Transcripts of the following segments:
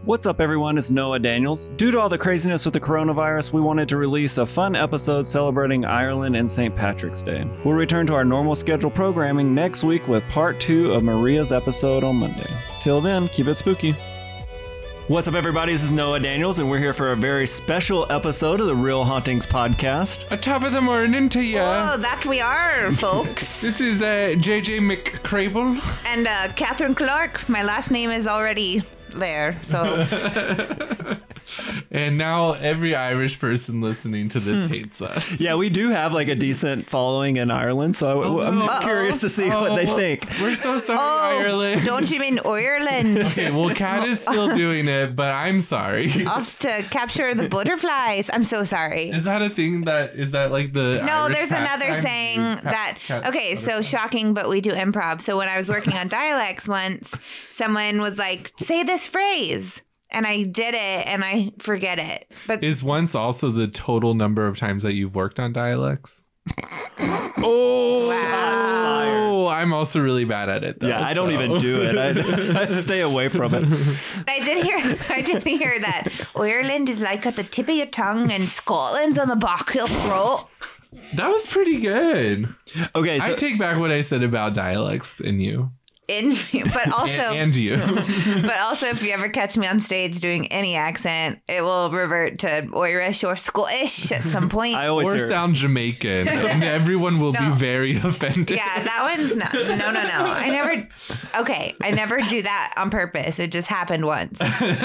What's up, everyone? It's Noah Daniels. Due to all the craziness with the coronavirus, we wanted to release a fun episode celebrating Ireland and St. Patrick's Day. We'll return to our normal scheduled programming next week with part 2 of Maria's episode on Monday. Till then, keep it spooky. What's up, everybody? This is Noah Daniels, and we're here for a very special episode of the Real Hauntings podcast. A top of the morning to you. Oh, that we are, folks. This is JJ McCrable. And Catherine Clark. My last name is already there, so... And now every Irish person listening to this hates us. Yeah, we do have like a decent following in Ireland, so I'm curious to see what they think. We're so sorry, Ireland. Don't you mean Ireland? Okay, well, Kat is still doing it, but I'm sorry. Off to capture the butterflies. I'm so sorry. Is that a thing is that like the No, Irish there's another pastime? saying that... Okay, so shocking, but we do improv. So when I was working on dialects once, someone was like, say this phrase. And I did it, and I forget it. But Is once also the total number of times that you've worked on dialects? wow. I'm also really bad at it, though. Yeah, I don't even do it. I stay away from it. I did hear that Ireland is like at the tip of your tongue and Scotland's on the back of your throat. That was pretty good. Okay, so I take back what I said about dialects in you. But also, and you. but also, if you ever catch me on stage doing any accent, it will revert to Irish or Scottish at some point. Or sound Jamaican, and everyone will be very offended. Yeah, that one's no. I never do that on purpose. It just happened once.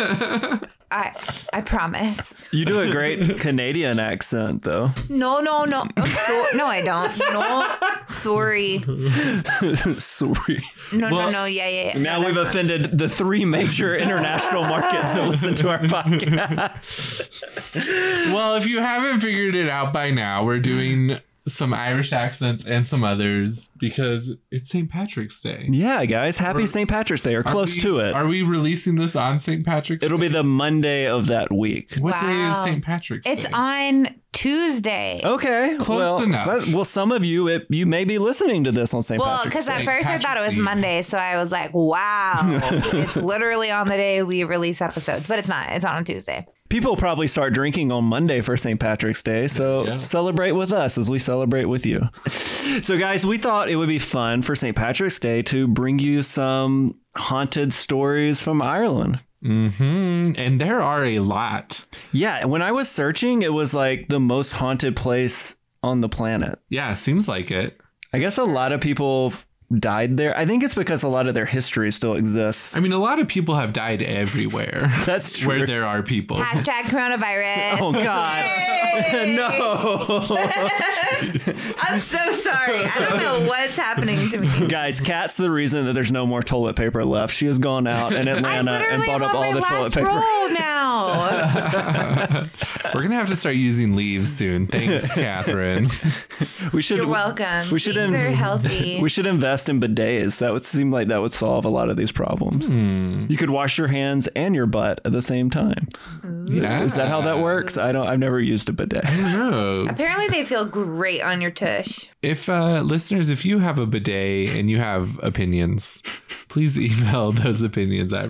I promise. You do a great Canadian accent, though. No. No, I don't. No, sorry. Sorry. No. Yeah. Now we've offended the 3 major international markets that listen to our podcast. Well, if you haven't figured it out by now, we're doing some Irish accents and some others because it's St. Patrick's Day. Yeah, guys. Happy St. Patrick's Day, or close to it. Are we releasing this on St. Patrick's Day? It'll be the Monday of that week. What day is St. Patrick's Day? It's on Tuesday. Okay. Close enough. Well, some of you, you may be listening to this on St. Patrick's Day. Because at first I thought it was Monday, so I was like, wow. It's literally on the day we release episodes. But it's not. It's on Tuesday. People probably start drinking on Monday for St. Patrick's Day, so celebrate with us as we celebrate with you. So, guys, we thought it would be fun for St. Patrick's Day to bring you some haunted stories from Ireland. Mm-hmm. And there are a lot. Yeah, when I was searching, it was like the most haunted place on the planet. Yeah, seems like it. I guess a lot of people died there. I think it's because a lot of their history still exists. I mean, a lot of people have died everywhere. That's true. Where there are people. Hashtag coronavirus. Oh, God. No. I'm so sorry. I don't know what's happening to me. Guys, Kat's the reason that there's no more toilet paper left. She has gone out in Atlanta and bought up all the toilet paper. Roll now. We're going to have to start using leaves soon. Thanks, Catherine. You're welcome. These are healthy. We should invest in bidets. That would seem like that would solve a lot of these problems. You could wash your hands and your butt at the same time. Yeah. Is that how that works? I've never used a bidet. I don't know. Apparently they feel great on your tush. If listeners, if you have a bidet and you have opinions, please email those opinions at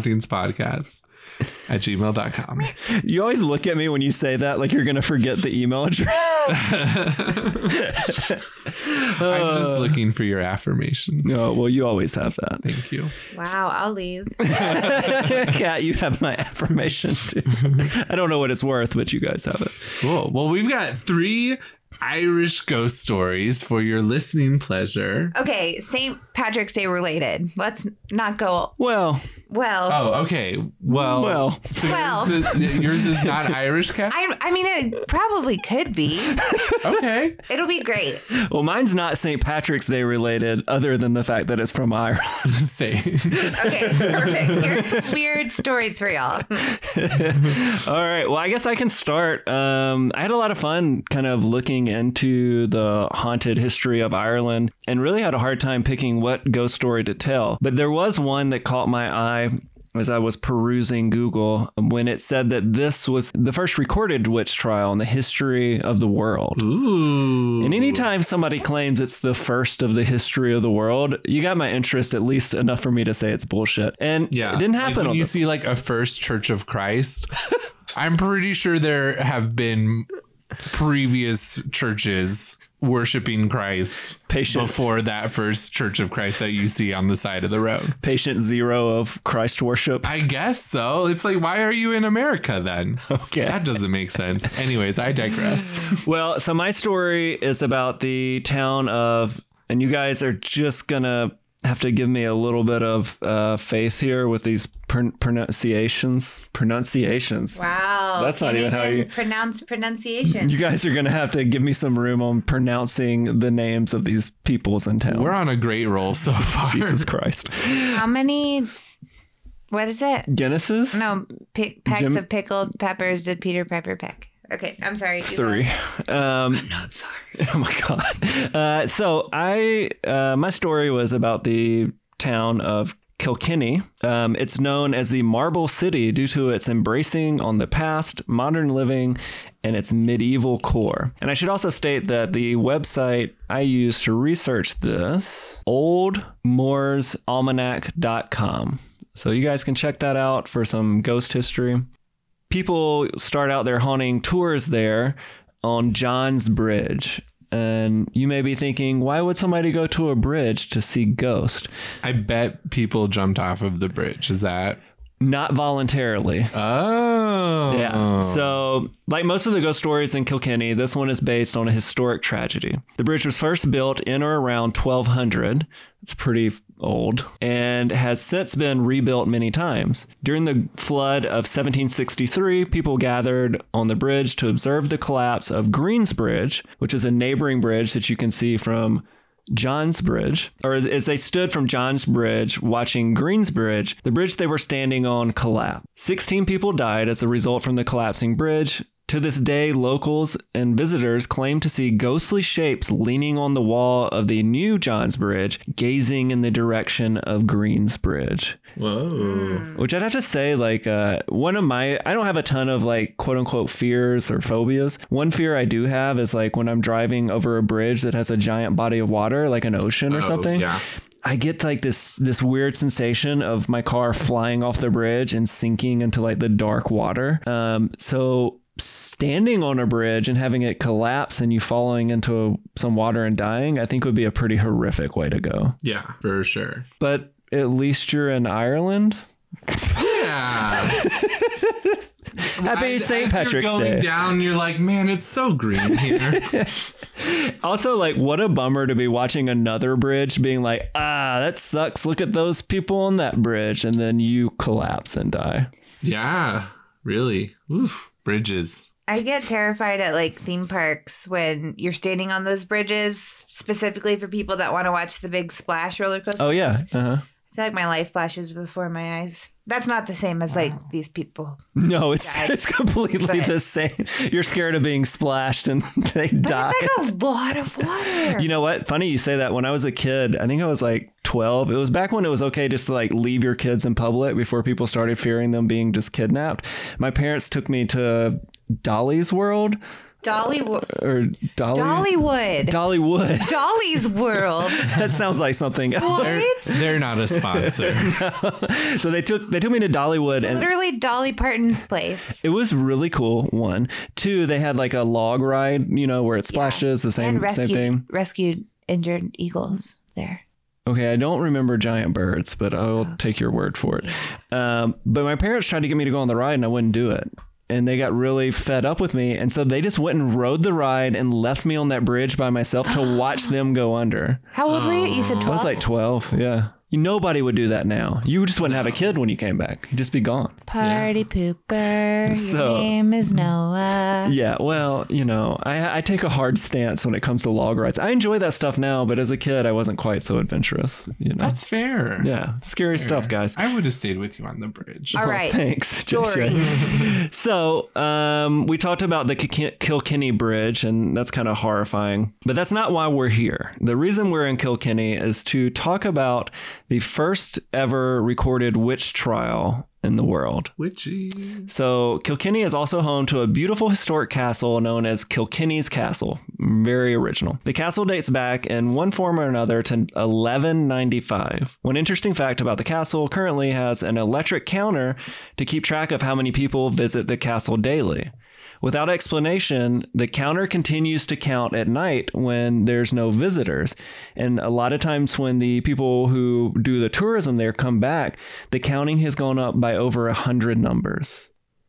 realhauntingspodcast@gmail.com. You always look at me when you say that like you're going to forget the email address. I'm just looking for your affirmation. No, well, you always have that. Thank you. Wow, I'll leave. Kat, you have my affirmation too. I don't know what it's worth, but you guys have it. Cool. Well, we've got 3 Irish ghost stories for your listening pleasure. Okay, St. Patrick's Day related. Let's not go. Well. Oh, okay. Well. So yours is not Irish, Kat? I mean, it probably could be. Okay. It'll be great. Well, mine's not St. Patrick's Day related, other than the fact that it's from Ireland. Same. Okay, perfect. Here's some weird stories for y'all. All right. Well, I guess I can start. I had a lot of fun kind of looking into the haunted history of Ireland and really had a hard time picking what ghost story to tell. But there was one that caught my eye. as I was perusing Google when it said that this was the first recorded witch trial in the history of the world. Ooh. And anytime somebody claims it's the first of the history of the world, you got my interest at least enough for me to say it's bullshit. And it didn't happen. Like when you see like a First Church of Christ, I'm pretty sure there have been previous churches worshiping Christ before that First Church of Christ that you see on the side of the road. Patient zero of Christ worship. I guess so. It's like, why are you in America then? Okay. That doesn't make sense. Anyways, I digress. Well, so my story is about the town of, and you guys are just gonna have to give me a little bit of faith here with these pronunciations. Wow. That's not even how you pronounce pronunciation. You guys are going to have to give me some room on pronouncing the names of these peoples in town. We're on a great roll so far. Jesus Christ. How many, what is it? Guinnesses? No, pecks of pickled peppers did Peter Piper pick? Okay, I'm sorry. 3. I'm not sorry. Oh my God. So my story was about the town of Kilkenny. It's known as the Marble City due to its embracing on the past, modern living, and its medieval core. And I should also state that the website I used to research this, oldmoorsalmanac.com. So you guys can check that out for some ghost history. People start out their haunting tours there on John's Bridge. And you may be thinking, why would somebody go to a bridge to see ghosts? I bet people jumped off of the bridge. Is that? Not voluntarily. Oh. Yeah. So, like most of the ghost stories in Kilkenny, this one is based on a historic tragedy. The bridge was first built in or around 1200. It's pretty old and has since been rebuilt many times. During the flood of 1763, people gathered on the bridge to observe the collapse of Green's Bridge, which is a neighboring bridge that you can see from John's Bridge, or as they stood from John's Bridge watching Green's Bridge, the bridge they were standing on collapsed. 16 people died as a result from the collapsing bridge. To this day, locals and visitors claim to see ghostly shapes leaning on the wall of the new John's Bridge, gazing in the direction of Green's Bridge. Whoa. Which I'd have to say, like, one of my, I don't have a ton of, like, quote unquote fears or phobias. One fear I do have is, like, when I'm driving over a bridge that has a giant body of water, like an ocean or something. Yeah. I get like this weird sensation of my car flying off the bridge and sinking into like the dark water. So standing on a bridge and having it collapse and you falling into some water and dying, I think would be a pretty horrific way to go. Yeah, for sure. But at least you're in Ireland. Yeah. Happy St. Patrick's Day. You're going down, you're like, man, it's so green here. Also, like, what a bummer to be watching another bridge being like, that sucks. Look at those people on that bridge. And then you collapse and die. Yeah, really. Oof. Bridges. I get terrified at like theme parks when you're standing on those bridges, specifically for people that want to watch the big splash roller coasters. Oh, yeah. Uh-huh. I feel like my life flashes before my eyes. That's not the same as like these people. No, it's completely the same. You're scared of being splashed and they die. It's like a lot of water. You know what? Funny you say that. When I was a kid, I think I was like 12. It was back when it was okay just to like leave your kids in public before people started fearing them being just kidnapped. My parents took me to Dolly's World. Dollywood. Dollywood. Dolly's World. That sounds like something else. What? They're not a sponsor. No. So they took me to Dollywood. And literally Dolly Parton's place. It was really cool. 1. 2, they had like a log ride, you know, where it splashes, the same thing. Rescued injured eagles there. Okay, I don't remember giant birds, but I'll take your word for it. But my parents tried to get me to go on the ride and I wouldn't do it. And they got really fed up with me. And so they just went and rode the ride and left me on that bridge by myself to watch them go under. How old were you? You said 12? I was like 12, yeah. Nobody would do that now. You just wouldn't have a kid when you came back. You'd just be gone. Party pooper. Your name is Noah. Yeah, well, you know, I take a hard stance when it comes to log rides. I enjoy that stuff now, but as a kid, I wasn't quite so adventurous. You know, that's fair. Yeah, scary stuff, guys. I would have stayed with you on the bridge. All right. Thanks. Stories. So, we talked about the Kilkenny Bridge, and that's kind of horrifying. But that's not why we're here. The reason we're in Kilkenny is to talk about the first ever recorded witch trial in the world. Witchy. So Kilkenny is also home to a beautiful historic castle known as Kilkenny's Castle. Very original. The castle dates back in one form or another to 1195. One interesting fact about the castle currently has an electric counter to keep track of how many people visit the castle daily. Without explanation, the counter continues to count at night when there's no visitors. And a lot of times when the people who do the tourism there come back, the counting has gone up by over 100 numbers.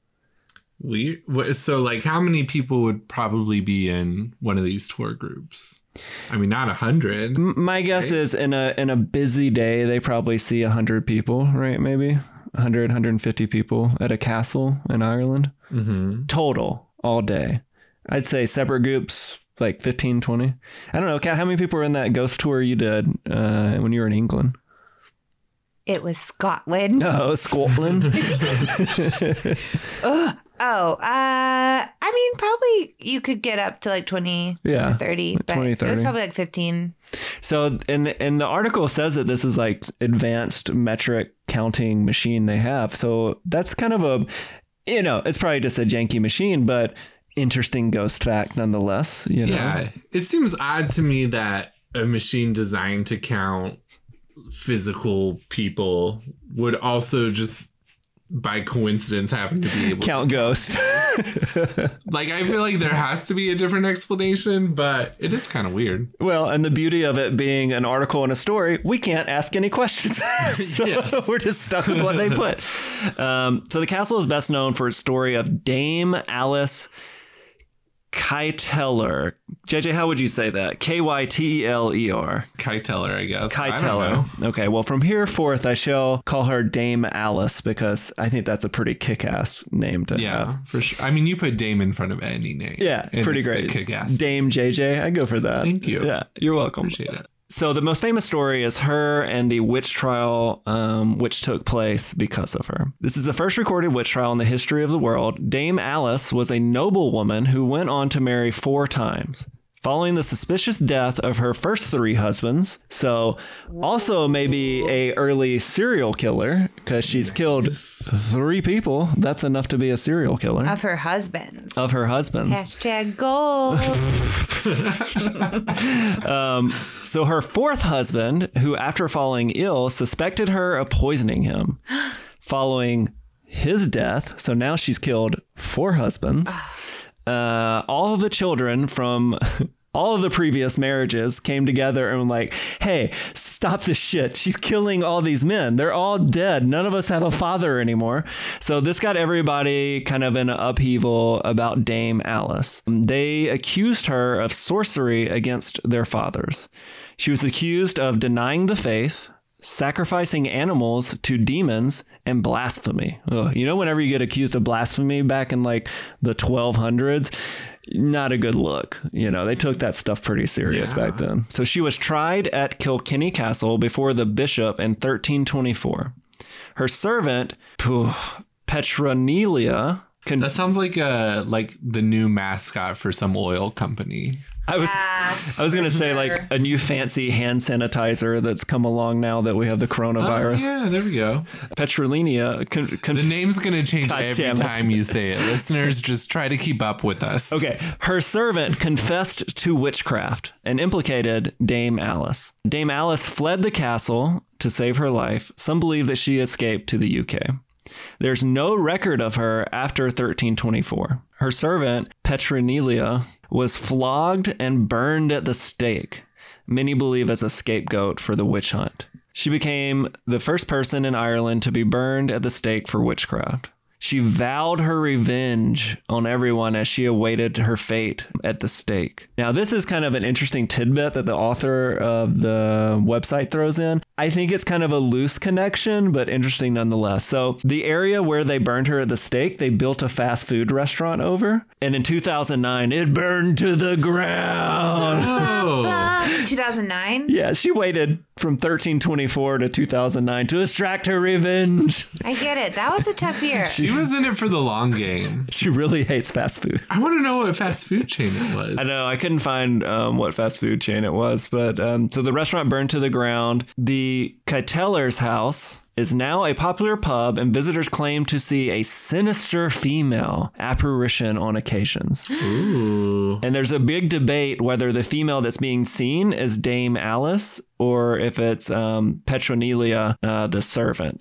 So, like, how many people would probably be in one of these tour groups? I mean, not 100. My guess is in a busy day, they probably see 100 people, right? Maybe 100, 150 people at a castle in Ireland. Mm-hmm. Total, all day. I'd say separate groups, like 15, 20. I don't know, Kat, how many people were in that ghost tour you did when you were in England? It was Scotland. Oh, Scotland. I mean, probably you could get up to like 20 to 30, but 20, 30. It was probably like 15. So, in the article says that this is like advanced metric counting machine they have. So that's kind of a, it's probably just a janky machine, but interesting ghost fact nonetheless. Yeah, it seems odd to me that a machine designed to count physical people would also just by coincidence happen to be able count ghosts. Like, I feel like there has to be a different explanation, but it is kind of weird. Well, and the beauty of it being an article and a story, we can't ask any questions. So yes. We're just stuck with what they put. So the castle is best known for its story of Dame Alice Kyteler. JJ, how would you say that? Kyteler. Kyteler, I guess. Kyteler. Okay, well, from here forth, I shall call her Dame Alice because I think that's a pretty kick-ass name to have. Yeah, for sure. I mean, you put Dame in front of any name. Yeah, pretty great. Kick-ass. Dame JJ, I go for that. Thank you. Yeah, you're welcome. Appreciate it. So the most famous story is her and the witch trial, which took place because of her. This is the first recorded witch trial in the history of the world. Dame Alice was a noblewoman who went on to marry 4 times. Following the suspicious death of her first 3 husbands, so also maybe a early serial killer because she's killed 3 people. That's enough to be a serial killer. Of her husbands. Hashtag gold. So her 4th husband, who after falling ill, suspected her of poisoning him. Following his death, so now she's killed 4 husbands. All of the children from all of the previous marriages came together and were like, hey, stop this shit. She's killing all these men. They're all dead. None of us have a father anymore. So this got everybody kind of in an upheaval about Dame Alice. They accused her of sorcery against their fathers. She was accused of denying the faith, sacrificing animals to demons, and blasphemy. Ugh. Whenever you get accused of blasphemy back in like the 1200s, not a good look. They took that stuff pretty serious back then. So she was tried at Kilkenny Castle before the bishop in 1324. Her servant, Petronelia... that sounds like the new mascot for some oil company. I was going to say like a new fancy hand sanitizer that's come along now that we have the coronavirus. Oh, yeah, there we go. Petrolinia. The name's going to change every time you say it. Listeners, just try to keep up with us. Okay. Her servant confessed to witchcraft and implicated Dame Alice. Dame Alice fled the castle to save her life. Some believe that she escaped to the UK. There's no record of her after 1324. Her servant, Petronelia, was flogged and burned at the stake, many believe as a scapegoat for the witch hunt. She became the first person in Ireland to be burned at the stake for witchcraft. She vowed her revenge on everyone as she awaited her fate at the stake. Now, this is kind of an interesting tidbit that the author of the website throws in. I think it's kind of a loose connection, but interesting nonetheless. So the area where they burned her at the stake, they built a fast food restaurant over. And in 2009, it burned to the ground. Oh. 2009? Yeah, she waited from 1324 to 2009 to extract her revenge. I get it. That was a tough year. She was in it for the long game. She really hates fast food. I want to know what fast food chain it was. I know. I couldn't find what fast food chain it was. But so the restaurant burned to the ground. The Keitelers' house is now a popular pub, and visitors claim to see a sinister female apparition on occasions. Ooh. And there's a big debate whether the female that's being seen is Dame Alice or if it's Petronelia, the servant.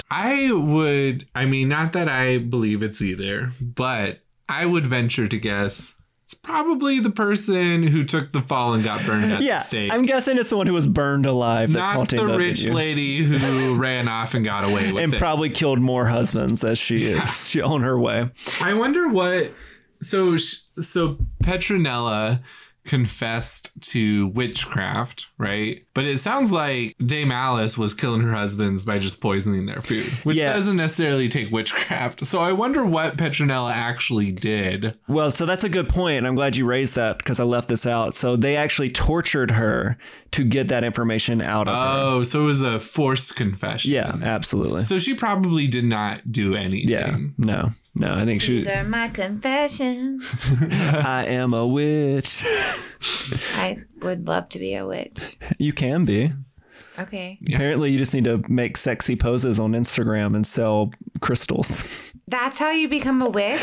Not that I believe it's either, but I would venture to guess it's probably the person who took the fall and got burned at the stake. I'm guessing it's the one who was burned alive. That's not the rich lady who ran off and got away with it. And probably killed more husbands as she is on her way. I wonder what... So Petronella confessed to witchcraft, right? But it sounds like Dame Alice was killing her husbands by just poisoning their food, which doesn't necessarily take witchcraft. So I wonder what Petronella actually did. Well, so that's a good point. I'm glad you raised that because I left this out. So they actually tortured her to get that information out of her. Oh, so it was a forced confession. Yeah, absolutely. So she probably did not do anything. Yeah, no, I think These are my confessions. I am a witch. I would love to be a witch. You can be. Okay. Yeah. Apparently, you just need to make sexy poses on Instagram and sell crystals. That's how you become a witch?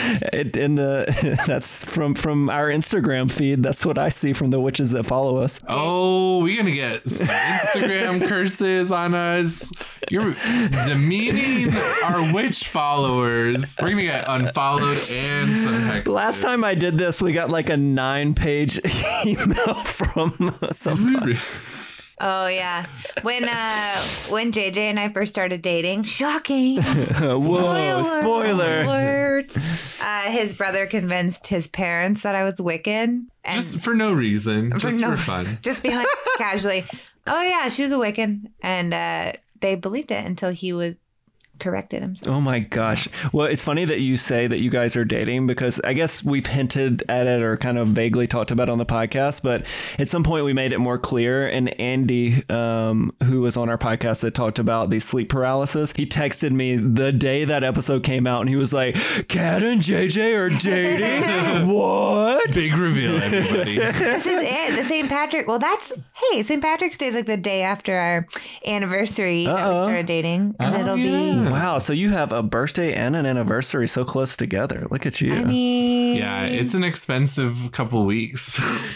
That's from our Instagram feed. That's what I see from the witches that follow us. Oh, we're gonna get some Instagram curses on us. You're demeaning our witch followers. We're gonna get unfollowed and some hexes. Last time I did this, we got like a 9-page email from somebody. Oh, yeah. When JJ and I first started dating, shocking. Whoa, spoiler. Alert. His brother convinced his parents that I was Wiccan. Just for no reason. Just for fun. Just being like casually, oh, yeah, she was a Wiccan. And they believed it until he was corrected himself. Oh my gosh. Well, it's funny that you say that you guys are dating because I guess we've hinted at it or kind of vaguely talked about it on the podcast, but at some point we made it more clear. And Andy, who was on our podcast that talked about the sleep paralysis, he texted me the day that episode came out and he was like, Kat and JJ are dating? What? Big reveal, everybody. This is it. The St. Patrick. Well, St. Patrick's Day is like the day after our anniversary that we started dating. And it'll be... Wow, so you have a birthday and an anniversary so close together. Look at you. I mean... Yeah, it's an expensive couple weeks.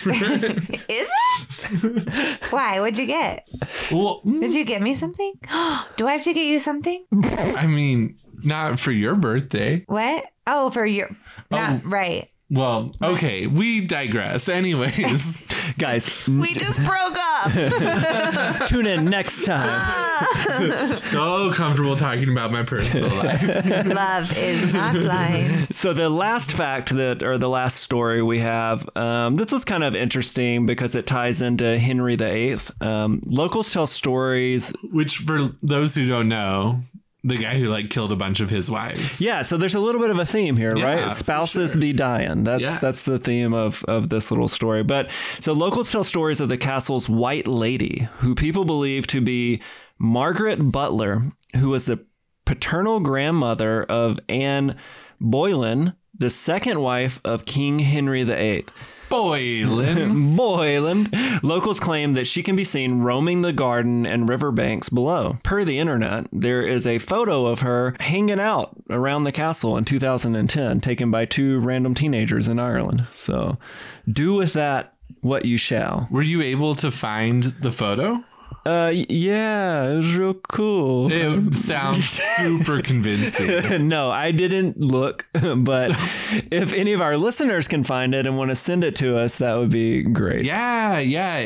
Is it? Why? What'd you get? Well, did you get me something? Do I have to get you something? I mean, not for your birthday. What? Oh, for your... Not right. Well, okay, we digress. Anyways, guys, we just broke up. Tune in next time. So comfortable talking about my personal life. Love is not blind. So the last the last story we have, this was kind of interesting because it ties into Henry VIII. Locals tell stories, which for those who don't know, the guy who killed a bunch of his wives. Yeah, so there's a little bit of a theme here, right? Spouses be dying. That's the theme of this little story. But so locals tell stories of the castle's White Lady, who people believe to be Margaret Butler, who was the paternal grandmother of Anne Boleyn, the second wife of King Henry VIII. Boylan. Locals claim that she can be seen roaming the garden and riverbanks below. Per the internet, there is a photo of her hanging out around the castle in 2010, taken by 2 random teenagers in Ireland. So do with that what you shall. Were you able to find the photo? Yeah, it was real cool. It sounds super convincing. No, I didn't look, but if any of our listeners can find it and want to send it to us, that would be great. Yeah.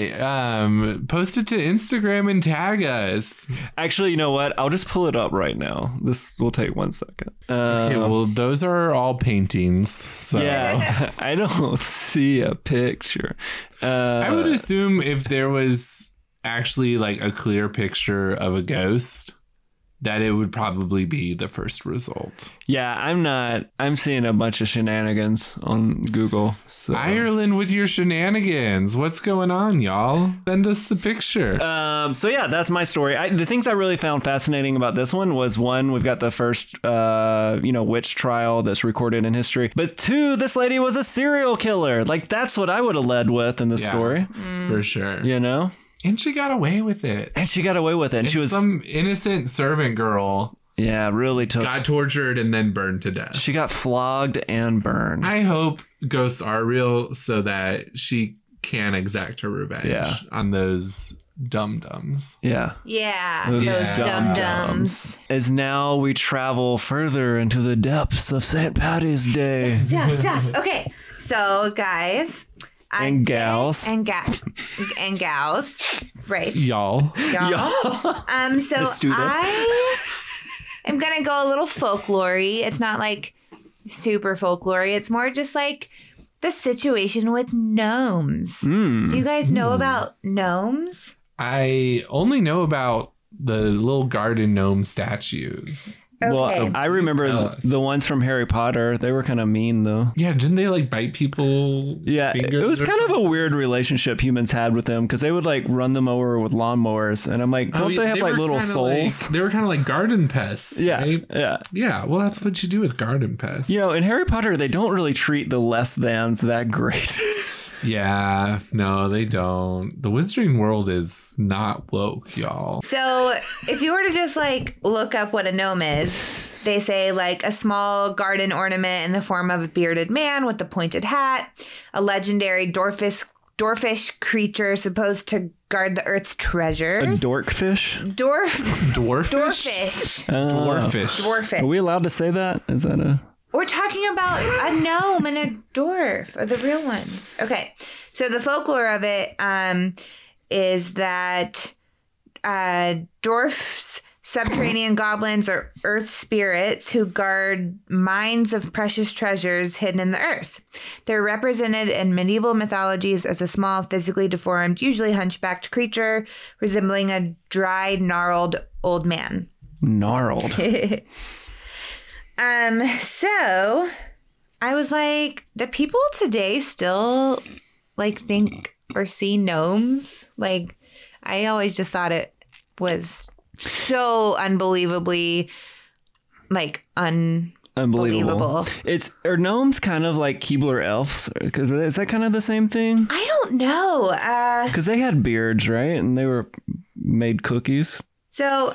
Post it to Instagram and tag us. Actually, you know what? I'll just pull it up right now. This will take 1 second. Okay, well, those are all paintings. So. Yeah, I don't see a picture. I would assume if there was actually a clear picture of a ghost, that it would probably be the first result. Yeah, I'm seeing a bunch of shenanigans on Google. So. Ireland with your shenanigans. What's going on, y'all? Send us the picture. So yeah, that's my story. The things I really found fascinating about this one was, one, we've got the first, witch trial that's recorded in history. But two, this lady was a serial killer. Like, that's what I would have led with in the story. For sure. You know? And she got away with it. And she was some innocent servant girl. Yeah, really got tortured and then burned to death. She got flogged and burned. I hope ghosts are real so that she can exact her revenge on those dum-dums. Yeah. Yeah, those dum-dums. As now we travel further into the depths of St. Patty's Day. Yes. Okay, so guys... And gals. And gals. Right. Y'all. So I am going to go a little folklore-y. It's not like super folklore-y. It's more just like the situation with gnomes. Do you guys know about gnomes? I only know about the little garden gnome statues. Okay. Well, I remember the ones from Harry Potter. They were kind of mean, though. Yeah, didn't they like bite people? Yeah, it was kind of a weird relationship humans had with them, because they would like run them over with lawnmowers, and I'm like, don't they have like little souls? They were kind of like garden pests. Yeah, right? yeah. Well, that's what you do with garden pests. You know, in Harry Potter, they don't really treat the less thans that great. Yeah, no, they don't. The Wizarding World is not woke, y'all. So if you were to just like look up what a gnome is, they say like a small garden ornament in the form of a bearded man with a pointed hat, a legendary dwarfish creature supposed to guard the earth's treasures. A dorkfish? Dwarfish? Dwarfish. Are we allowed to say that? Is that a... We're talking about a gnome and a dwarf, are the real ones. Okay, so the folklore of it is that dwarfs, subterranean goblins, or earth spirits who guard mines of precious treasures hidden in the earth. They're represented in medieval mythologies as a small, physically deformed, usually hunchbacked creature resembling a dried, gnarled old man. Gnarled. So I was like, do people today still like think or see gnomes? Like, I always just thought it was so unbelievably like unbelievable. Are gnomes kind of like Keebler elves? Is that kind of the same thing? I don't know. Because they had beards, right? And they made cookies. So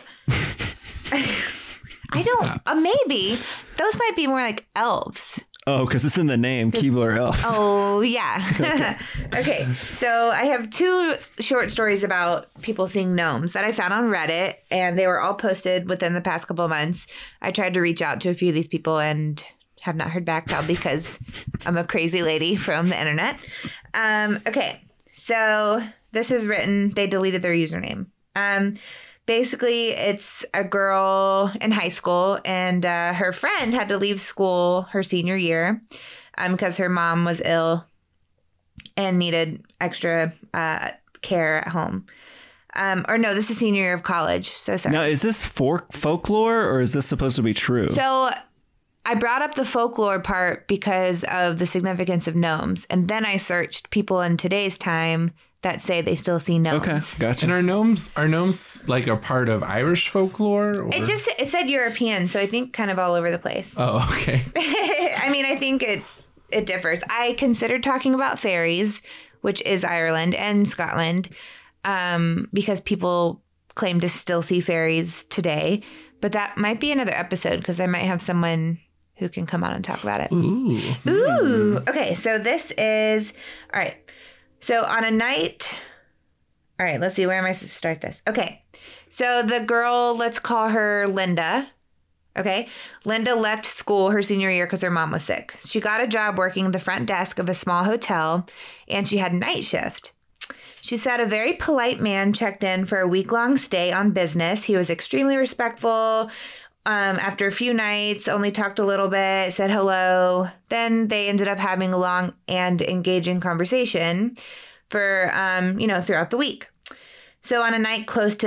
I don't, maybe those might be more like elves. Oh, because it's in the name, Keebler elves. Oh, yeah. Okay, so I have two short stories about people seeing gnomes that I found on Reddit, and they were all posted within the past couple of months. I tried to reach out to a few of these people and have not heard back, probably because I'm a crazy lady from the internet. Okay, so this is written, they deleted their username. Basically, it's a girl in high school, and her friend had to leave school her senior year because her mom was ill and needed extra care at home. Or no, this is senior year of college. So sorry. Now, is this folklore, or is this supposed to be true? So I brought up the folklore part because of the significance of gnomes. And then I searched people in today's time that say they still see gnomes. Okay, gotcha. And are gnomes like a part of Irish folklore? Or? It said European, so I think kind of all over the place. Oh, okay. I mean, I think it differs. I considered talking about fairies, which is Ireland and Scotland, because people claim to still see fairies today. But that might be another episode, because I might have someone who can come on and talk about it. Ooh. Okay, so this is... All right. So on a night, all right, let's see, where am I supposed to start this? Okay, so the girl, let's call her Linda. Okay, Linda left school her senior year because her mom was sick. She got a job working the front desk of a small hotel, and she had night shift. She said a very polite man checked in for a week-long stay on business. He was extremely respectful. After a few nights, only talked a little bit, said hello. Then they ended up having a long and engaging conversation for, throughout the week. So on a night close to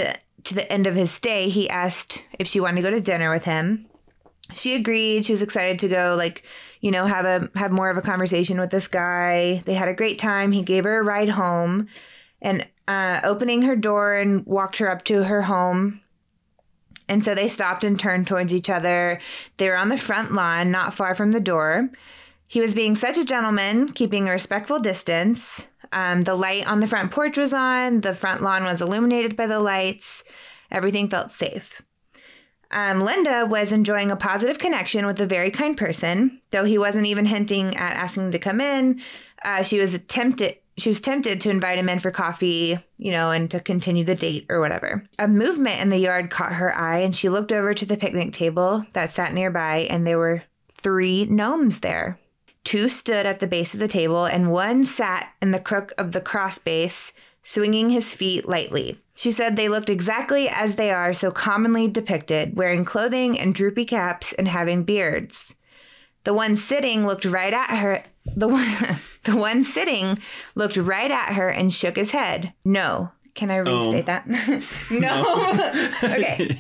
to the end of his stay, he asked if she wanted to go to dinner with him. She agreed. She was excited to go, like, you know, have more of a conversation with this guy. They had a great time. He gave her a ride home and opening her door and walked her up to her home. And so they stopped and turned towards each other. They were on the front lawn, not far from the door. He was being such a gentleman, keeping a respectful distance. The light on the front porch was on. The front lawn was illuminated by the lights. Everything felt safe. Linda was enjoying a positive connection with a very kind person, though he wasn't even hinting at asking to come in. She was tempted to invite him in for coffee, you know, and to continue the date or whatever. A movement in the yard caught her eye, and she looked over to the picnic table that sat nearby, and there were 3 gnomes there. 2 stood at the base of the table, and 1 sat in the crook of the cross base, swinging his feet lightly. She said they looked exactly as they are so commonly depicted, wearing clothing and droopy caps and having beards. The one sitting looked right at her. The one sitting looked right at her and shook his head. No. Can I restate that? No. Okay.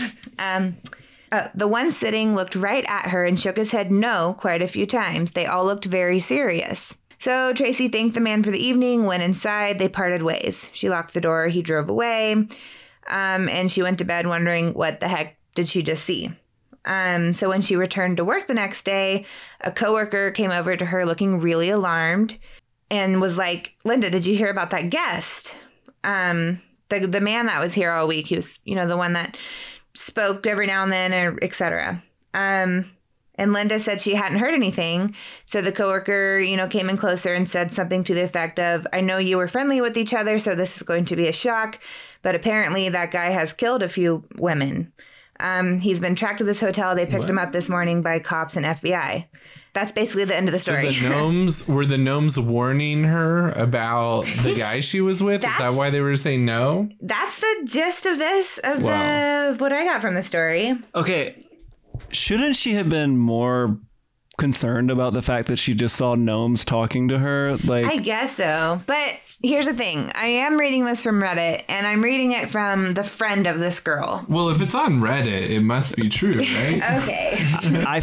The one sitting looked right at her and shook his head no quite a few times. They all looked very serious. So Tracy thanked the man for the evening, went inside, they parted ways. She locked the door, he drove away, and she went to bed wondering what the heck did she just see. So when she returned to work the next day, a coworker came over to her looking really alarmed and was like, Linda, did you hear about that guest? The man that was here all week, he was, you know, the one that spoke every now and then, or et cetera. And Linda said she hadn't heard anything. So the coworker, you know, came in closer and said something to the effect of, I know you were friendly with each other, so this is going to be a shock. But apparently that guy has killed a few women. He's been tracked to this hotel. They picked him up this morning by cops and FBI. That's basically the end of the story. So were the gnomes warning her about the guy she was with? Is that why they were saying no? That's the gist of this, what I got from the story. Okay. Shouldn't she have been more concerned about the fact that she just saw gnomes talking to her? Like, I guess so. But here's the thing. I am reading this from Reddit, and I'm reading it from the friend of this girl. Well, if it's on Reddit, it must be true, right? Okay. I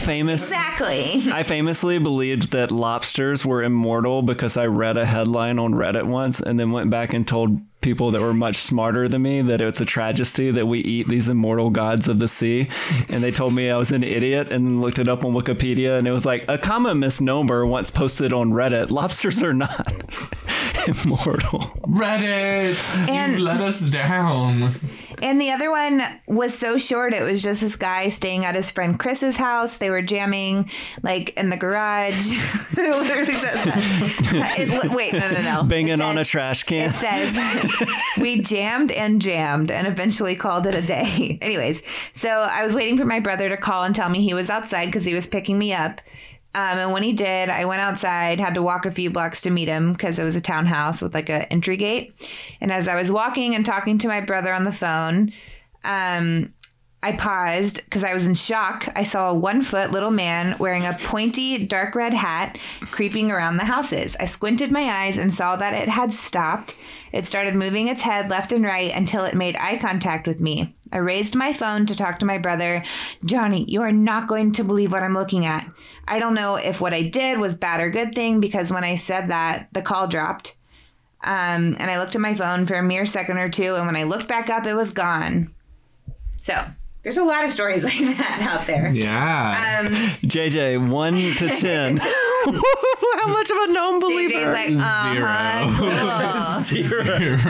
famously believed that lobsters were immortal because I read a headline on Reddit once and then went back and told people that were much smarter than me that it's a tragedy that we eat these immortal gods of the sea, and they told me I was an idiot, and then looked it up on Wikipedia, and it was like a common misnomer once posted on Reddit: lobsters are not immortal. Reddit, you let us down. And the other one was so short, it was just this guy staying at his friend Chris's house. They were jamming, like, in the garage. It literally says that. Wait, no. Banging on a trash can. It says, we jammed and eventually called it a day. Anyways, so I was waiting for my brother to call and tell me he was outside because he was picking me up. And when he did, I went outside, had to walk a few blocks to meet him because it was a townhouse with like an entry gate. And as I was walking and talking to my brother on the phone, I paused because I was in shock. I saw a 1-foot little man wearing a pointy dark red hat creeping around the houses. I squinted my eyes and saw that it had stopped. It started moving its head left and right until it made eye contact with me. I raised my phone to talk to my brother. Johnny, you are not going to believe what I'm looking at. I don't know if what I did was bad or good thing because when I said that, the call dropped. And I looked at my phone for a mere second or two, and when I looked back up, it was gone. So there's a lot of stories like that out there. Yeah. JJ, 1 to 10. How much of a gnome believer? JJ's like, 0. Cool. 0.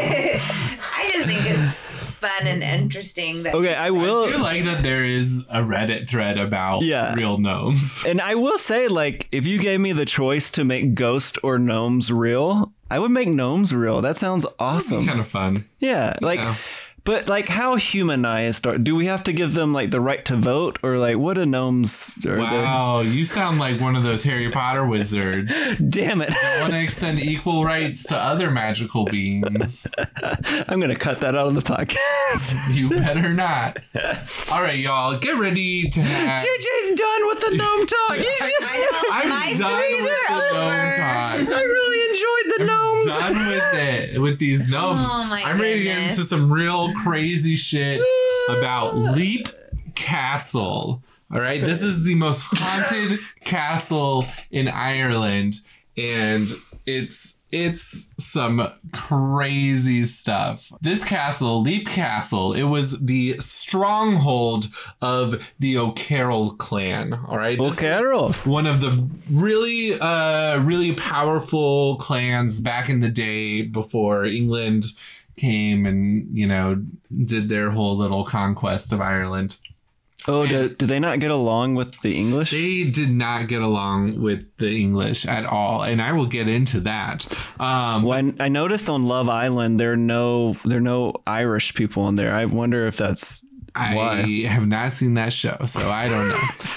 I just think it's fun and interesting. That I do like that there is a Reddit thread about real gnomes. And I will say, like, if you gave me the choice to make ghost or gnomes real, I would make gnomes real. That sounds awesome. Kind of fun. Yeah. Like, but like, how humanized do we have to give them like the right to vote, or like what do gnomes? Wow, you sound like one of those Harry Potter wizards. Damn it! I want to extend equal rights to other magical beings. I'm gonna cut that out of the podcast. You better not. All right, y'all, get ready to have. JJ's done with the gnome talk. I'm done with the gnome talk. I really enjoyed the gnomes. Done with it with these gnomes. Oh my I'm ready to get into some real crazy shit about Leap Castle. All right, this is the most haunted castle in Ireland, and it's some crazy stuff. This castle, Leap Castle, it was the stronghold of the O'Carroll clan. All right, O'Carrolls, one of the really powerful clans back in the day before England came and, you know, did their whole little conquest of Ireland. Oh, do they not get along with the English? They did not get along with the English at all, and I will get into that. When I noticed on Love Island, there are no Irish people in there. I wonder if that's why. I have not seen that show, so I don't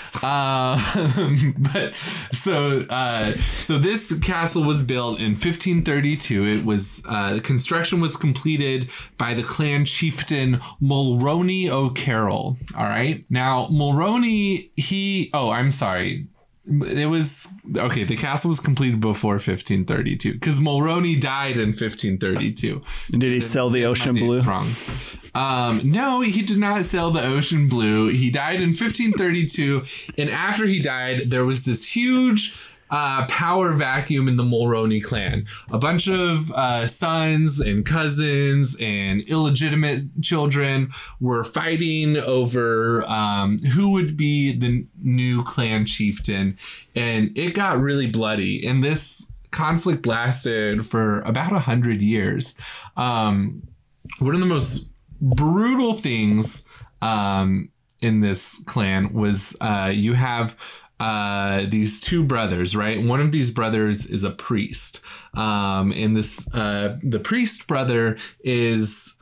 know. But so this castle was built in 1532. It was construction was completed by the clan chieftain Mulroney O'Carroll. All right. Now Mulroney, I'm sorry. It was okay. The castle was completed before 1532 because Mulroney died in 1532. Did he sell the Ocean Blue? Wrong. No, he did not sell the Ocean Blue. He died in 1532, and after he died, there was this huge power vacuum in the Mulroney clan. A bunch of sons and cousins and illegitimate children were fighting over who would be the new clan chieftain, and it got really bloody. And this conflict lasted for about 100 years. One of the most brutal things in this clan was you have these two brothers, right? One of these brothers is a priest. And this the priest brother is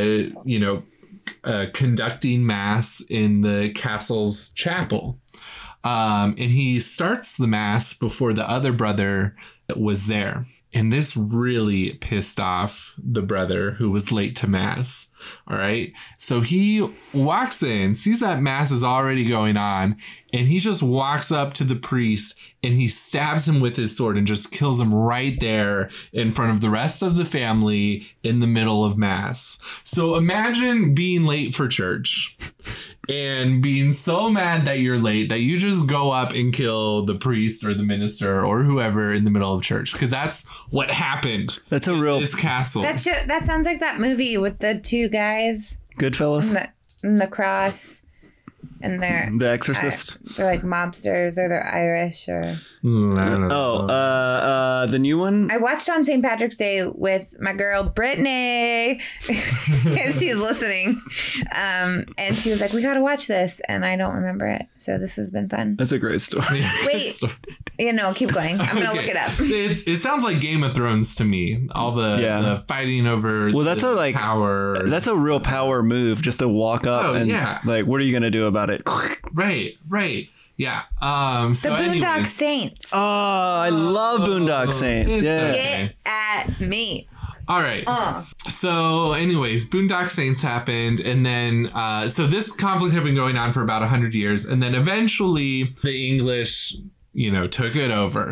conducting mass in the castle's chapel. And he starts the mass before the other brother was there. And this really pissed off the brother who was late to mass. All right. So he walks in, sees that mass is already going on, and he just walks up to the priest and he stabs him with his sword and just kills him right there in front of the rest of the family in the middle of mass. So imagine being late for church and being so mad that you're late that you just go up and kill the priest or the minister or whoever in the middle of church, because that's what happened. That's a real this castle. That sounds like that movie with the two guys. Goodfellas. And the cross. And they're The Exorcist. They're like mobsters, or they're Irish, or I don't know. The new one. I watched on St. Patrick's Day with my girl Brittany, and she's listening. And she was like, "We gotta watch this," and I don't remember it, so this has been fun. That's a great story. Wait, keep going. I'm gonna look it up. It sounds like Game of Thrones to me. All the fighting over. Well, that's the power. That's a real power move, just to walk up like, what are you gonna do about it? Right. Yeah. So the Boondock anyways. Saints. Oh, I love Boondock Saints. Yeah. Okay. Get at me. All right. So anyways, Boondock Saints happened. And then, so this conflict had been going on for about 100 years. And then eventually the English, took it over.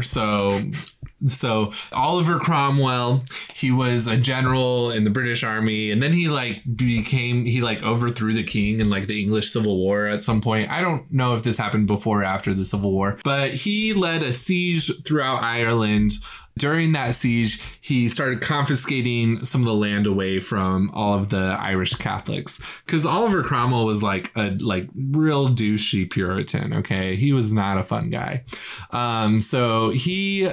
So Oliver Cromwell, he was a general in the British Army, and then he overthrew the king in the English Civil War at some point. I don't know if this happened before or after the Civil War, but he led a siege throughout Ireland. During that siege, he started confiscating some of the land away from all of the Irish Catholics, because Oliver Cromwell was a real douchey Puritan. Okay, he was not a fun guy. So he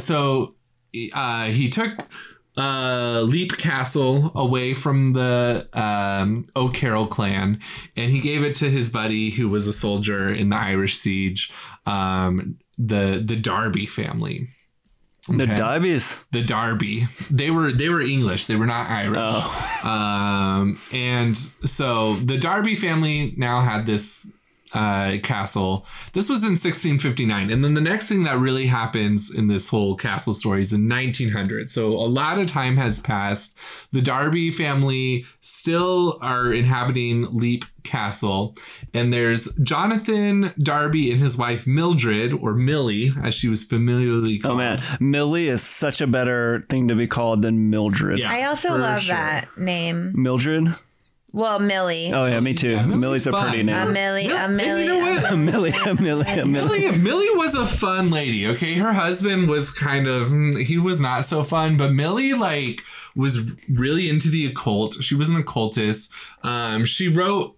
took Leap Castle away from the O'Carroll clan, and he gave it to his buddy who was a soldier in the Irish siege, the Darby family. Okay. The Darbys. The Darby. They were English. They were not Irish. Oh. And so the Darby family now had this castle. This was in 1659. And then the next thing that really happens in this whole castle story is in 1900. So a lot of time has passed. The Darby family still are inhabiting Leap Castle. And there's Jonathan Darby and his wife Mildred, or Millie, as she was familiarly called. Oh man, Millie is such a better thing to be called than Mildred. Yeah, I also love that name. Mildred? Well, Millie. Oh yeah, me too. Millie's a pretty name. Millie. And you know what? Millie was a fun lady. Okay, her husband was kind of he was not so fun, but Millie was really into the occult. She was an occultist. She wrote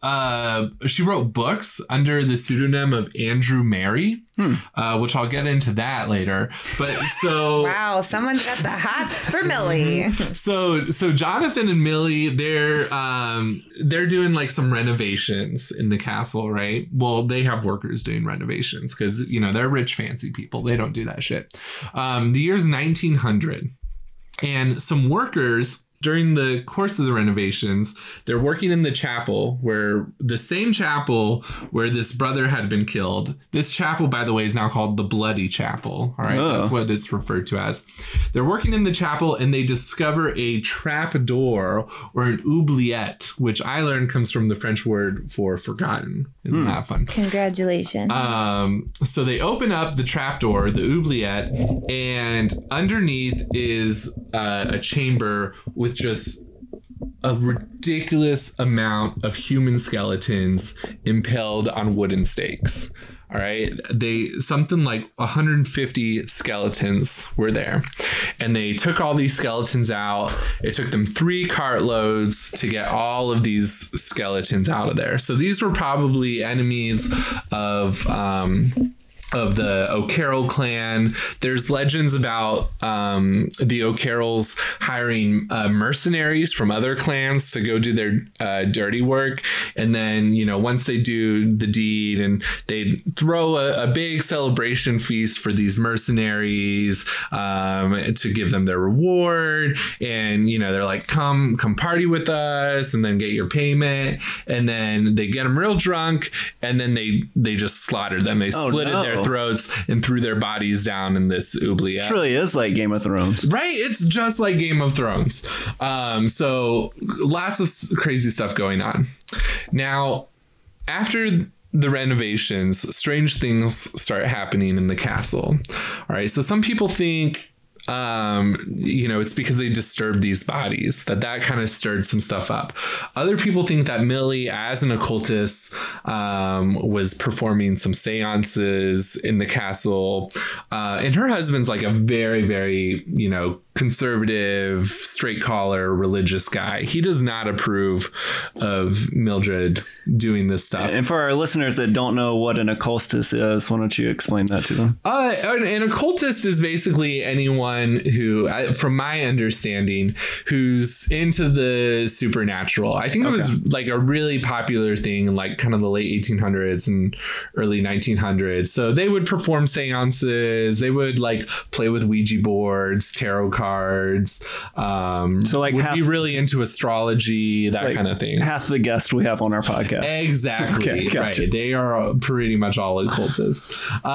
books under the pseudonym of Andrew Mary, which I'll get into that later. But so wow, someone's got the hots for Millie. So Jonathan and Millie, they're doing like some renovations in the castle, right? Well, they have workers doing renovations because they're rich, fancy people. They don't do that shit. The year's 1900. And some workers, during the course of the renovations, they're working in the chapel the same chapel where this brother had been killed. This chapel, by the way, is now called the Bloody Chapel. All right. Oh. That's what it's referred to as. They're working in the chapel and they discover a trap door or an oubliette, which I learned comes from the French word for forgotten. Isn't that fun? Congratulations. So they open up the trap door, the oubliette, and underneath is a chamber with just a ridiculous amount of human skeletons impaled on wooden stakes. All right. Something like 150 skeletons were there, and they took all these skeletons out. It took them 3 cartloads to get all of these skeletons out of there. So these were probably enemies of the O'Carroll clan. There's legends about the O'Carrolls hiring mercenaries from other clans to go do their dirty work. And then, once they do the deed and they throw a big celebration feast for these mercenaries to give them their reward. And, they're like, come party with us and then get your payment. And then they get them real drunk and then they just slaughtered them. They slitted their throats and threw their bodies down in this oubliette. It really is like Game of Thrones. Right? It's just like Game of Thrones. So lots of crazy stuff going on. Now, after the renovations, strange things start happening in the castle. All right. So some people think it's because they disturbed these bodies, that kind of stirred some stuff up. Other people think that Millie, as an occultist, was performing some seances in the castle. And her husband's like a very, very, conservative, straight collar, religious guy. He does not approve of Mildred doing this stuff. And for our listeners that don't know what an occultist is, why don't you explain that to them? An occultist is basically anyone who, from my understanding, who's into the supernatural. I think it was like a really popular thing in like kind of the late 1800s and early 1900s. So they would perform seances. They would like play with Ouija boards, tarot cards. So like would be really into astrology, that kind of thing. Half the guests we have on our podcast. Exactly. Okay, gotcha. Right. They are pretty much all occultists.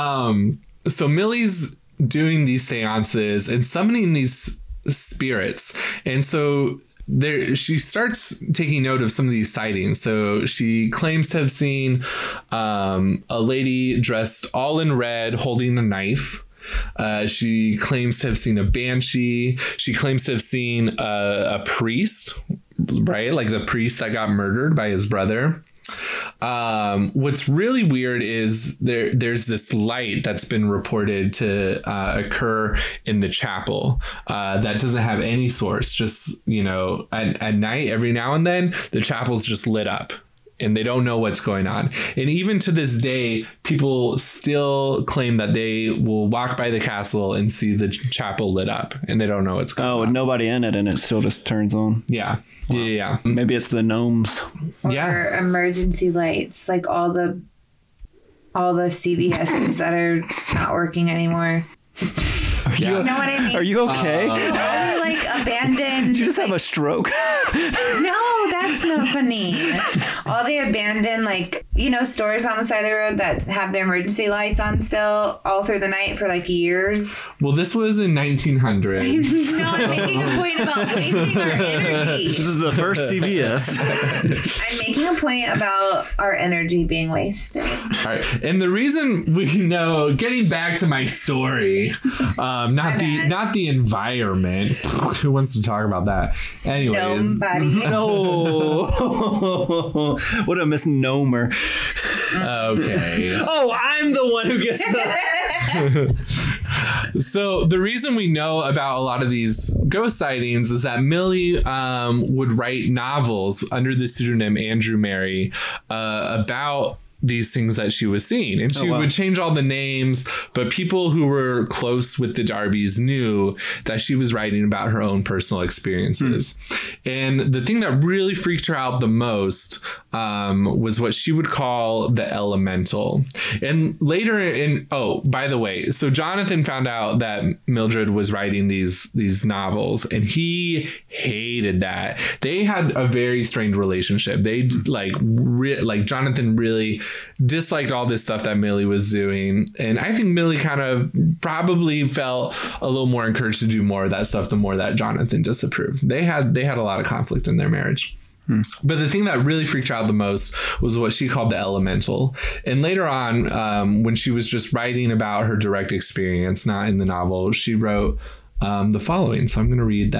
So Millie's doing these seances and summoning these spirits. And so she starts taking note of some of these sightings. So she claims to have seen a lady dressed all in red holding a knife. She claims to have seen a banshee. She claims to have seen a priest, right? Like the priest that got murdered by his brother. What's really weird is there's this light that's been reported to occur in the chapel that doesn't have any source. Just, at night, every now and then, the chapel's just lit up. And they don't know what's going on. And even to this day, people still claim that they will walk by the castle and see the chapel lit up. And they don't know what's going on. With nobody in it and it still just turns on. Yeah. Wow. Yeah. Maybe it's the gnomes. Or emergency lights, like all the CVSs that are not working anymore. You know what I mean? Are you okay? All the, like, abandoned... Did you just have a stroke? No, that's not funny. All the abandoned, stores on the side of the road that have their emergency lights on still all through the night for, years. Well, this was in 1900. No, I'm making a point about wasting our energy. This is the first CVS. I'm making a point about our energy being wasted. All right. And the reason we know, getting back to my story... not the environment. Who wants to talk about that? Anyways. Nobody. No. Oh, what a misnomer. Okay. Oh, I'm the one who gets the... So the reason we know about a lot of these ghost sightings is that Millie would write novels under the pseudonym Andrew Mary about these things that she was seeing, and she would change all the names, but people who were close with the Darbys knew that she was writing about her own personal experiences. And the thing that really freaked her out the most was what she would call the elemental. And later by the way, so Jonathan found out that Mildred was writing these novels, and he hated that. They had a very strained relationship. They like Jonathan really disliked all this stuff that Millie was doing, and I think Millie kind of probably felt a little more encouraged to do more of that stuff the more that Jonathan disapproved. They had a lot of conflict in their marriage. But the thing that really freaked her out the most was what she called the elemental. And later on, when she was just writing about her direct experience, not in the novel, she wrote the following. So I'm going to read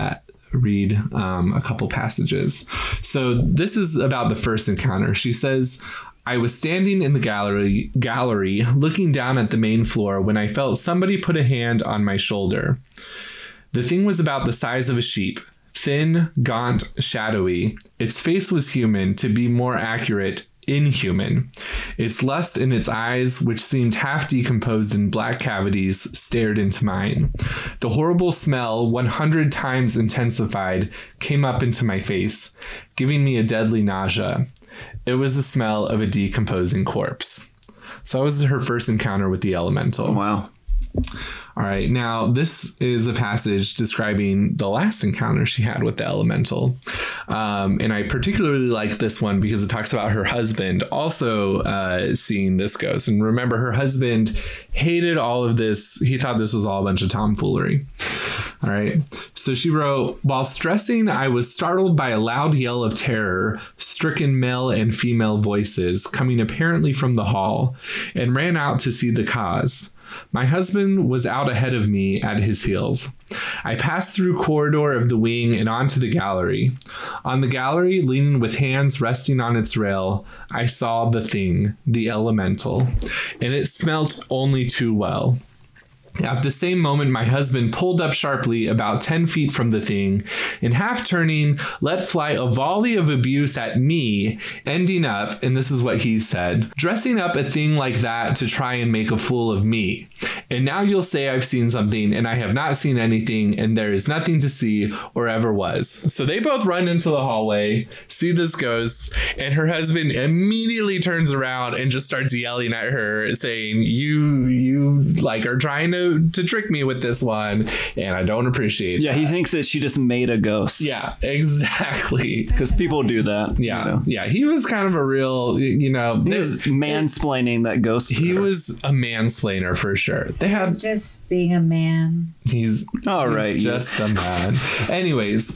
a couple passages. So this is about the first encounter. She says, I was standing in the gallery looking down at the main floor when I felt somebody put a hand on my shoulder. The thing was about the size of a sheep, thin, gaunt, shadowy. Its face was human, to be more accurate, inhuman. Its lust in its eyes, which seemed half decomposed in black cavities, stared into mine. The horrible smell, 100 times intensified, came up into my face, giving me a deadly nausea. It was the smell of a decomposing corpse. So that was her first encounter with the elemental. Wow. All right. Now, this is a passage describing the last encounter she had with the elemental. And I particularly like this one because it talks about her husband also seeing this ghost. And remember, her husband hated all of this. He thought this was all a bunch of tomfoolery. All right. So she wrote, while stressing, I was startled by a loud yell of terror, stricken male and female voices coming apparently from the hall, and ran out to see the cause. My husband was out ahead of me at his heels. I passed through corridor of the wing and onto the gallery. On the gallery, leaning with hands resting on its rail, I saw the thing, the elemental, and it smelt only too well. At the same moment, my husband pulled up sharply about 10 feet from the thing and, half turning, let fly a volley of abuse at me, ending up, and this is what he said, dressing up a thing like that to try and make a fool of me. And now you'll say I've seen something, and I have not seen anything, and there is nothing to see or ever was. So they both run into the hallway, see this ghost, and her husband immediately turns around and just starts yelling at her, saying, you like are trying to trick me with this one, and I don't appreciate that. He thinks that she just made a ghost. Yeah, exactly. Because people do that. Yeah, yeah. He was kind of a real, he was mansplaining that ghost. He was a mansplainer for sure. He's just being a man. He's just a man. Anyways,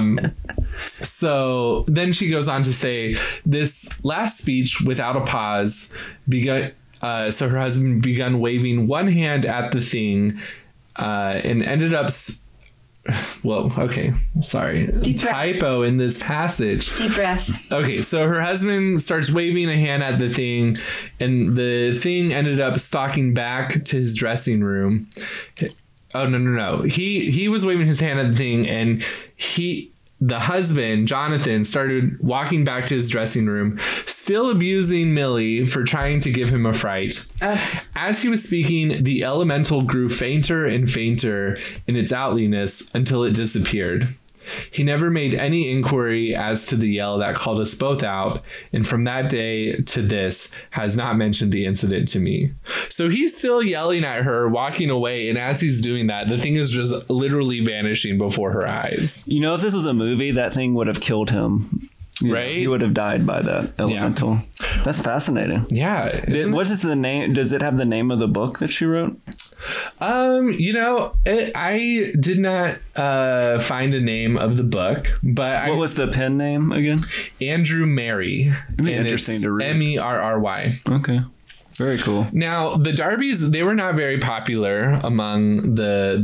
so then she goes on to say, this last speech without a pause begun. So her husband began waving one hand at the thing and ended up... Typo in this passage. Deep breath. Okay, so her husband starts waving a hand at the thing, and the thing ended up stalking back to his dressing room. Oh, no. He was waving his hand at the thing, and the husband, Jonathan, started walking back to his dressing room, still abusing Millie for trying to give him a fright. As he was speaking, the elemental grew fainter and fainter in its outliness until it disappeared. He never made any inquiry as to the yell that called us both out, and from that day to this has not mentioned the incident to me. So he's still yelling at her, walking away, and as he's doing that, the thing is just literally vanishing before her eyes. If this was a movie, that thing would have killed him. Right? He would have died by that elemental. Yeah. That's fascinating. Yeah. What is the name? Does it have the name of the book that she wrote? I did not find a name of the book, but what was the pen name again? Andrew Mary. It'd be interesting to read. Merry. Okay. Very cool. Now, the Darbys, they were not very popular among the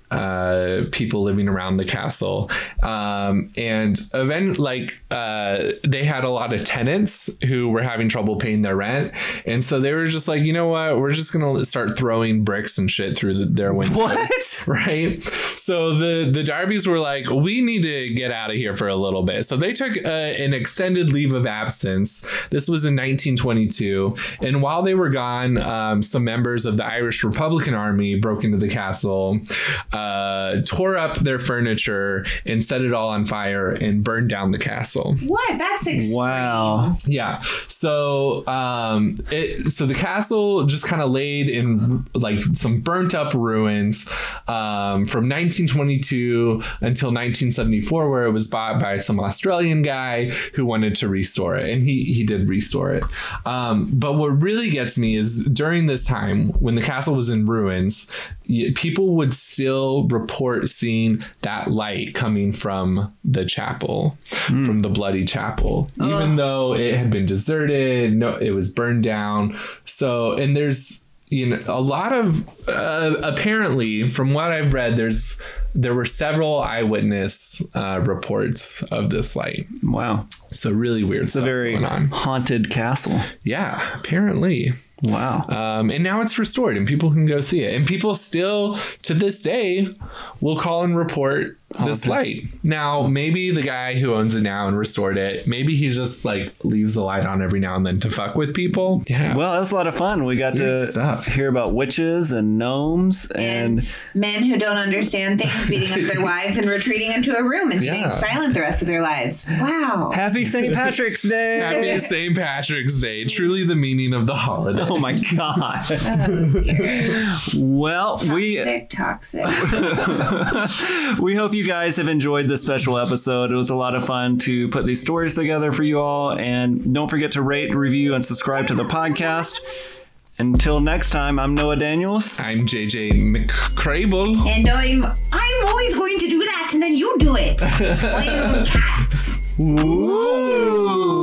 people living around the castle. And eventually, they had a lot of tenants who were having trouble paying their rent. And so they were just like, you know what? We're just going to start throwing bricks and shit through their windows. What? Right? So the Darbys were like, we need to get out of here for a little bit. So they took an extended leave of absence. This was in 1922. And while they were gone, some members of the Irish Republican Army broke into the castle, tore up their furniture, and set it all on fire and burned down the castle. What? That's extreme. Wow. Yeah. So so the castle just kind of laid in like some burnt up ruins from 1922 until 1974, where it was bought by some Australian guy who wanted to restore it, and he did restore it. But what really gets me is during this time when the castle was in ruins, people would still report seeing that light coming from the chapel, from the bloody chapel, even though it had been deserted. No, it was burned down. So, and there's, a lot of apparently, from what I've read, there were several eyewitness reports of this light. Wow. So really weird. It's a very haunted castle. Yeah, apparently. Wow. And now it's restored and people can go see it. And people still, to this day, will call and report this light. Now, maybe the guy who owns it now and restored it, maybe he just like leaves the light on every now and then to fuck with people. Yeah. Well, that was a lot of fun. We got to hear about witches and gnomes and men who don't understand things, beating up their wives and retreating into a room and staying silent the rest of their lives. Wow. Happy St. Patrick's Day. Happy St. Patrick's Day. Truly the meaning of the holiday. Oh my God. Well, toxic. We hope you guys have enjoyed this special episode. It was a lot of fun to put these stories together for you all. And don't forget to rate, review, and subscribe to the podcast. Until next time, I'm Noah Daniels. I'm JJ McCrable. And I'm always going to do that, and then you do it. Playing cats. Ooh.